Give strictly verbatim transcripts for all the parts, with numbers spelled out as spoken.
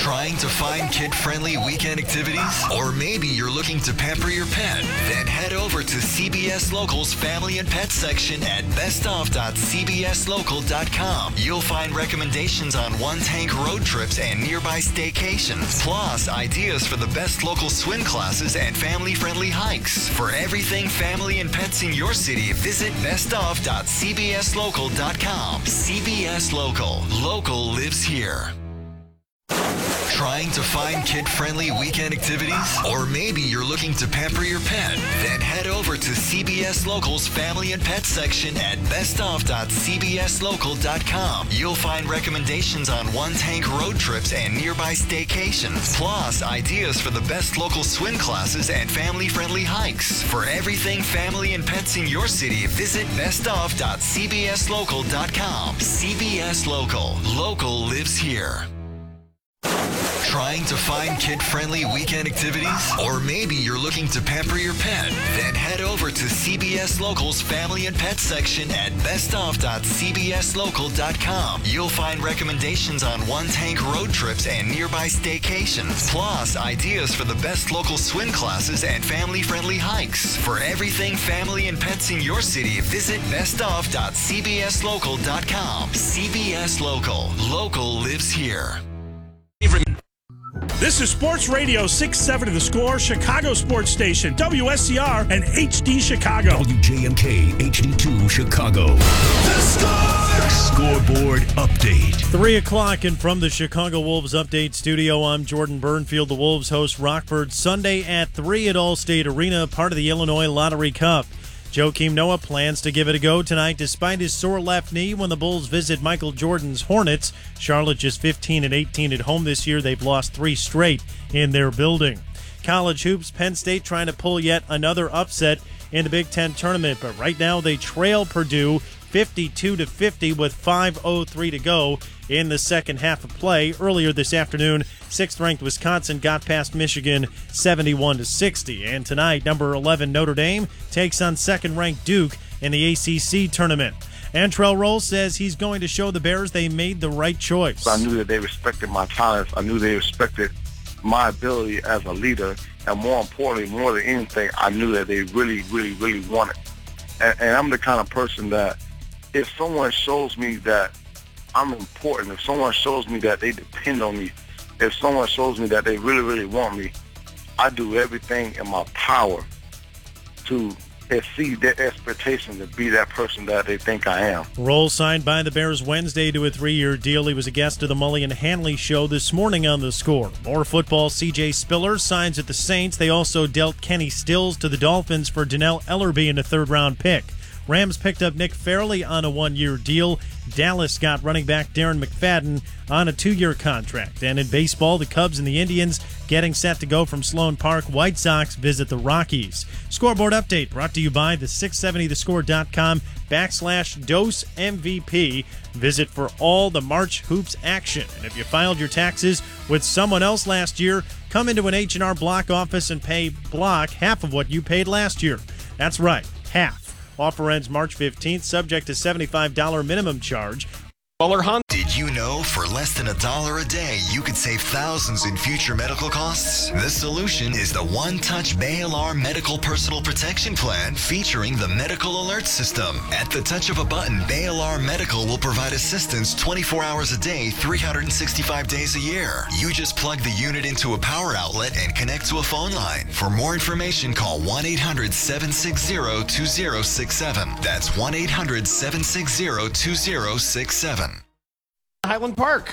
Trying to find kid-friendly weekend activities? Or maybe you're looking to pamper your pet? Then head over to C B S Local's Family and Pet section at best of dot c b s local dot com. You'll find recommendations on one-tank road trips and nearby staycations, plus ideas for the best local swim classes and family-friendly hikes. For everything family and pets in your city, visit best of dot c b s local dot com. C B S Local. Local lives here. Trying to find kid-friendly weekend activities? Or maybe you're looking to pamper your pet? Then head over to C B S Local's Family and Pet section at best of dot c b s local dot com. You'll find recommendations on one-tank road trips and nearby staycations, plus ideas for the best local swim classes and family-friendly hikes. For everything family and pets in your city, visit best of dot c b s local dot com. C B S Local. Local lives here. Trying to find kid-friendly weekend activities? Or maybe you're looking to pamper your pet? Then head over to C B S Local's Family and Pet section at best of dot c b s local dot com. You'll find recommendations on one-tank road trips and nearby staycations, plus ideas for the best local swim classes and family-friendly hikes. For everything family and pets in your city, visit best of dot c b s local dot com. C B S Local. Local lives here. This is Sports Radio six seventy The Score, Chicago Sports Station, W S C R, and H D Chicago. W J M K, H D two, Chicago. The Score! Scoreboard Update. Three o'clock, and from the Chicago Wolves Update Studio, I'm Jordan Burnfield. The Wolves host Rockford Sunday at three at Allstate Arena, part of the Illinois Lottery Cup. Joakim Noah plans to give it a go tonight despite his sore left knee when the Bulls visit Michael Jordan's Hornets. Charlotte just fifteen and eighteen at home this year. They've lost three straight in their building. College hoops, Penn State trying to pull yet another upset in the Big Ten tournament, but right now they trail Purdue fifty-two to fifty with five oh three to go in the second half of play. Earlier this afternoon, sixth-ranked Wisconsin got past Michigan seventy-one to sixty. And tonight, number eleven Notre Dame takes on second-ranked Duke in the A C C tournament. Antrell Roll says he's going to show the Bears they made the right choice. I knew that they respected my talents. I knew they respected my ability as a leader. And more importantly, more than anything, I knew that they really, really, really wanted. And, and I'm the kind of person that if someone shows me that I'm important, if someone shows me that they depend on me, if someone shows me that they really, really want me, I do everything in my power to exceed their expectations and be that person that they think I am. Roll signed by the Bears Wednesday to a three-year deal. He was a guest of the Mully and Hanley show this morning on The Score. More football, C J Spiller signs at the Saints. They also dealt Kenny Stills to the Dolphins for Donnell Ellerbe in a third-round pick. Rams picked up Nick Fairley on a one-year deal. Dallas got running back Darren McFadden on a two-year contract. And in baseball, the Cubs and the Indians getting set to go from Sloan Park. White Sox visit the Rockies. Scoreboard update brought to you by the six seventy the score dot com backslash dose M V P. Visit for all the March Hoops action. And if you filed your taxes with someone else last year, come into an H and R Block office and pay Block half of what you paid last year. That's right, half. Offer ends March fifteenth, subject to seventy-five dollars minimum charge. Did you know for less than a dollar a day, you could save thousands in future medical costs? The solution is the One Touch Bay Alarm Medical Personal Protection Plan featuring the Medical Alert System. At the touch of a button, Bay Alarm Medical will provide assistance twenty-four hours a day, three hundred sixty-five days a year. You just plug the unit into a power outlet and connect to a phone line. For more information, call one eight hundred seven six zero two zero six seven. That's one eight hundred seven six zero two zero six seven. Highland Park.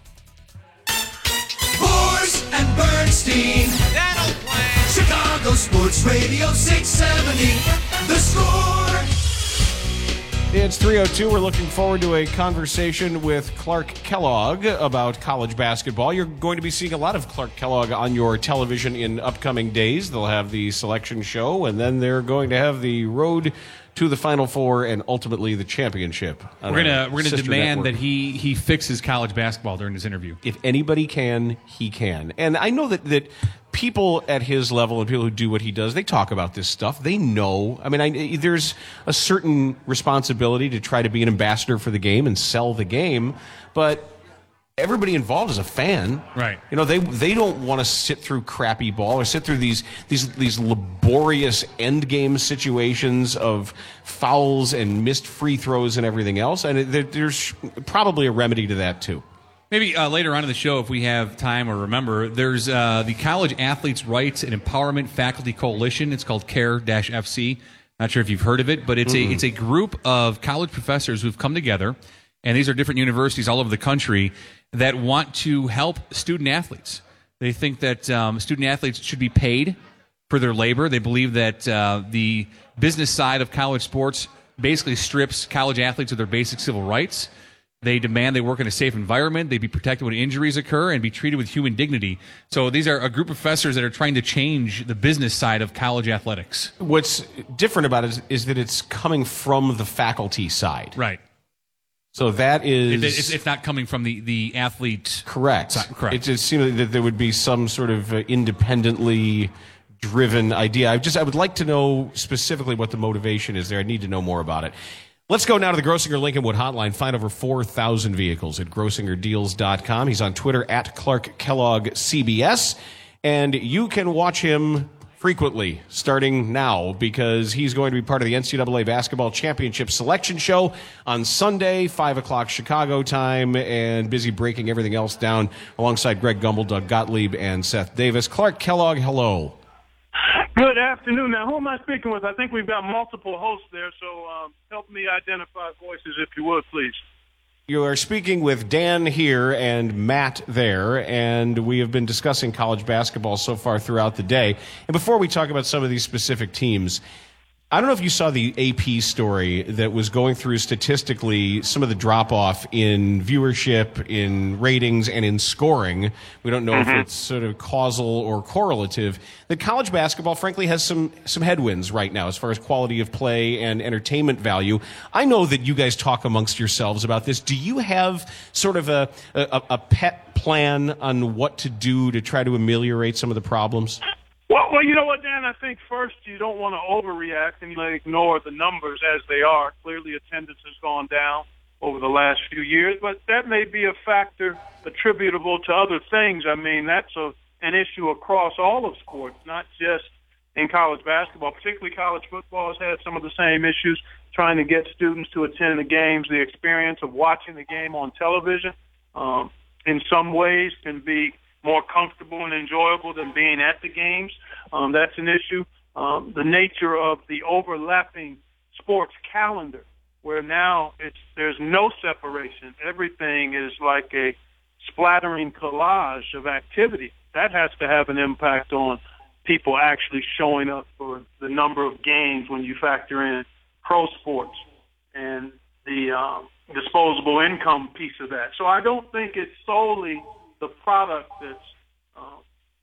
Boers and Bernstein. That'll play. Chicago Sports Radio six seventy. The Score. It's three oh two. We're looking forward to a conversation with Clark Kellogg about college basketball. You're going to be seeing a lot of Clark Kellogg on your television in upcoming days. They'll have the selection show, and then they're going to have the road to the Final Four and ultimately the championship. We're gonna we're gonna demand network. that he he fixes college basketball during his interview. If anybody can, he can. And I know that that people at his level and people who do what he does, they talk about this stuff. They know. I mean, I, there's a certain responsibility to try to be an ambassador for the game and sell the game, but everybody involved is a fan. Right. You know, they they don't want to sit through crappy ball or sit through these these these laborious end game situations of fouls and missed free throws and everything else. And it, there, there's probably a remedy to that too. Maybe uh, later on in the show, if we have time or remember, there's uh, the College Athletes' Rights and Empowerment Faculty Coalition. It's called CARE F C. Not sure if you've heard of it, but it's mm-hmm. a it's a group of college professors who've come together, and these are different universities all over the country that want to help student athletes. They think that um, student athletes should be paid for their labor. They believe that uh, the business side of college sports basically strips college athletes of their basic civil rights. They demand they work in a safe environment, they be protected when injuries occur, and be treated with human dignity. So these are a group of professors that are trying to change the business side of college athletics. What's different about it is, is that it's coming from the faculty side. Right. So that is... It, it's, it's not coming from the, the athlete... Correct. side. Correct. It just seems that there would be some sort of uh, independently driven idea. I just I would like to know specifically what the motivation is there. I need to know more about it. Let's go now to the Grossinger Lincoln Wood hotline. Find over four thousand vehicles at grossinger deals dot com. He's on Twitter at Clark Kellogg C B S. And you can watch him frequently starting now because he's going to be part of the N C double A Basketball Championship Selection Show on Sunday, five o'clock Chicago time, and busy breaking everything else down alongside Greg Gumbel, Doug Gottlieb, and Seth Davis. Clark Kellogg, hello. Good afternoon. Now, who am I speaking with? I think we've got multiple hosts there, so um, help me identify voices, if you would, please. You are speaking with Dan here and Matt there, and we have been discussing college basketball so far throughout the day. And before we talk about some of these specific teams, I don't know if you saw the A P story that was going through statistically some of the drop-off in viewership, in ratings, and in scoring. We don't know mm-hmm. if it's sort of causal or correlative. That college basketball, frankly, has some some headwinds right now as far as quality of play and entertainment value. I know that you guys talk amongst yourselves about this. Do you have sort of a, a, a pet plan on what to do to try to ameliorate some of the problems? Well, well, you know what, Dan? I think first you don't want to overreact and ignore the numbers as they are. Clearly, attendance has gone down over the last few years, but that may be a factor attributable to other things. I mean, that's a, an issue across all of sports, not just in college basketball. Particularly college football has had some of the same issues, trying to get students to attend the games. The experience of watching the game on television um, in some ways can be more comfortable and enjoyable than being at the games. Um, that's an issue. Um, the nature of the overlapping sports calendar, where now it's there's no separation. Everything is like a splattering collage of activity. That has to have an impact on people actually showing up for the number of games when you factor in pro sports and the um, disposable income piece of that. So I don't think it's solely the product that's uh,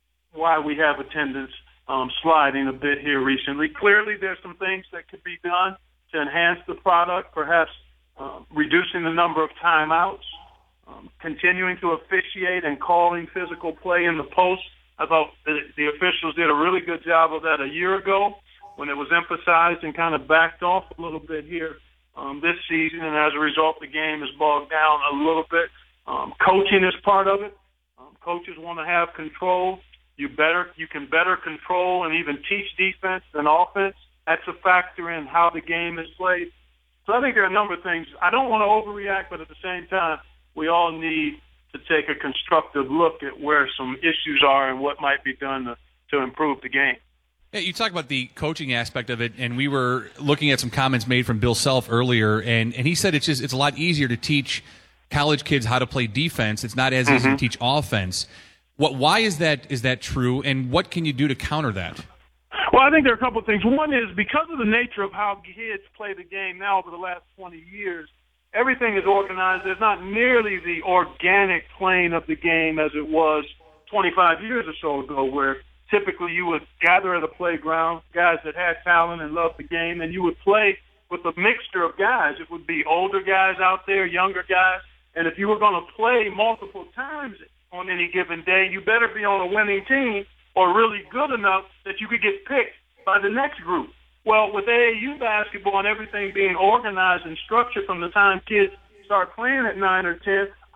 why we have attendance um, sliding a bit here recently. Clearly, there's some things that could be done to enhance the product, perhaps uh, reducing the number of timeouts, um, continuing to officiate and calling physical play in the post. I thought the, the officials did a really good job of that a year ago when it was emphasized and kind of backed off a little bit here um, this season, and as a result, the game is bogged down a little bit. Um, coaching is part of it. Um, coaches want to have control. You better, you can better control and even teach defense than offense. That's a factor in how the game is played. So I think there are a number of things. I don't want to overreact, but at the same time, we all need to take a constructive look at where some issues are and what might be done to, to improve the game. Yeah, you talk about the coaching aspect of it, and we were looking at some comments made from Bill Self earlier, and, and he said it's just it's a lot easier to teach college kids how to play defense. It's not as mm-hmm. easy to teach offense. What? Why is that? Is that true? And what can you do to counter that? Well, I think there are a couple of things. One is because of the nature of how kids play the game now over the last twenty years, everything is organized. There's not nearly the organic playing of the game as it was twenty-five years or so ago, where typically you would gather at a playground, guys that had talent and loved the game, and you would play with a mixture of guys. It would be older guys out there, younger guys. And if you were going to play multiple times on any given day, you better be on a winning team or really good enough that you could get picked by the next group. Well, with A A U basketball and everything being organized and structured from the time kids start playing at nine or ten,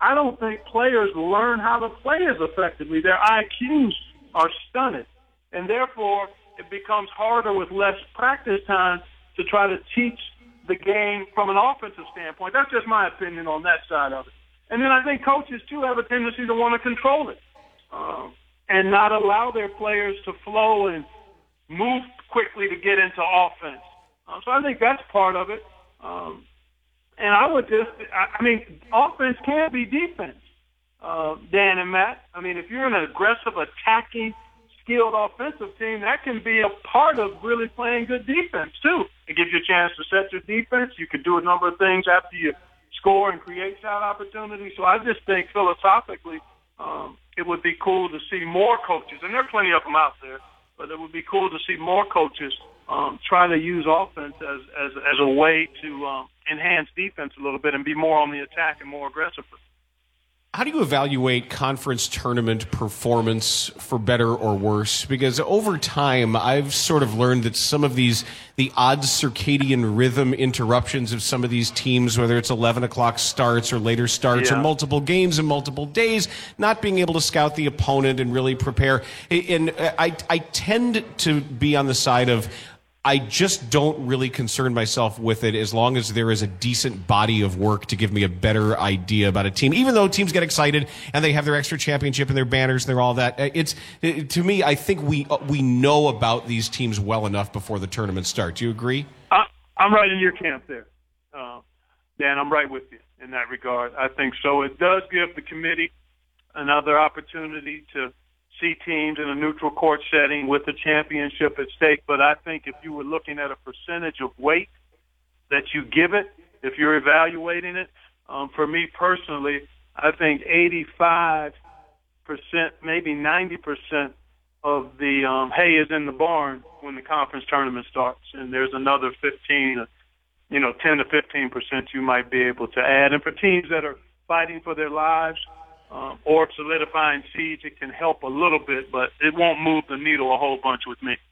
I don't think players learn how to play as effectively. Their I Qs are stunted, and therefore it becomes harder with less practice time to try to teach the game from an offensive standpoint. That's just my opinion on that side of it. And then I think coaches, too, have a tendency to want to control it um, and not allow their players to flow and move quickly to get into offense. Uh, so I think that's part of it. Um, and I would just, I, I mean, offense can be defense, uh, Dan and Matt. I mean, if you're an aggressive, attacking, skilled offensive team, that can be a part of really playing good defense, too. It gives you a chance to set your defense. You can do a number of things after you score and create shot opportunities. So I just think philosophically um, it would be cool to see more coaches, and there are plenty of them out there, but it would be cool to see more coaches um, try to use offense as, as, as a way to um, enhance defense a little bit and be more on the attack and more aggressive. How do you evaluate conference tournament performance for better or worse? Because over time, I've sort of learned that some of these, the odd circadian rhythm interruptions of some of these teams, whether it's eleven o'clock starts or later starts yeah. or multiple games in multiple days, not being able to scout the opponent and really prepare. And I, I tend to be on the side of, I just don't really concern myself with it as long as there is a decent body of work to give me a better idea about a team. Even though teams get excited and they have their extra championship and their banners and they're all that, it's it, to me, I think we we know about these teams well enough before the tournament starts. Do you agree? I, I'm right in your camp there, uh, Dan. I'm right with you in that regard. I think so. It does give the committee another opportunity to see teams in a neutral court setting with the championship at stake. But I think if you were looking at a percentage of weight that you give it, if you're evaluating it, um, for me personally, I think eighty-five percent, maybe ninety percent of the um, hay is in the barn when the conference tournament starts. And there's another fifteen, you know, ten to fifteen percent you might be able to add. And for teams that are fighting for their lives, Um, or solidifying seeds, it can help a little bit, but it won't move the needle a whole bunch with me.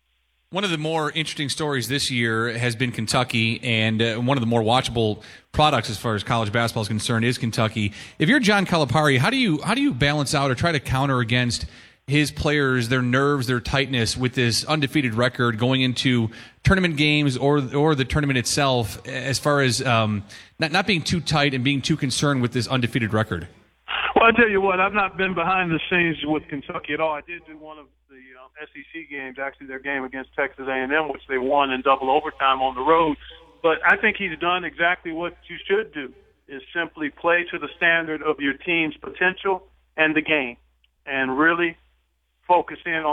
One of the more interesting stories this year has been Kentucky, and uh, one of the more watchable products as far as college basketball is concerned is Kentucky. If you're John Calipari, how do you how do you balance out or try to counter against his players, their nerves, their tightness with this undefeated record going into tournament games or or the tournament itself, as far as um, not not being too tight and being too concerned with this undefeated record? Well, I tell you what, I've not been behind the scenes with Kentucky at all. I did do one of the um, S E C games, actually their game against Texas A and M, which they won in double overtime on the road. But I think he's done exactly what you should do, is simply play to the standard of your team's potential and the game, and really focus in on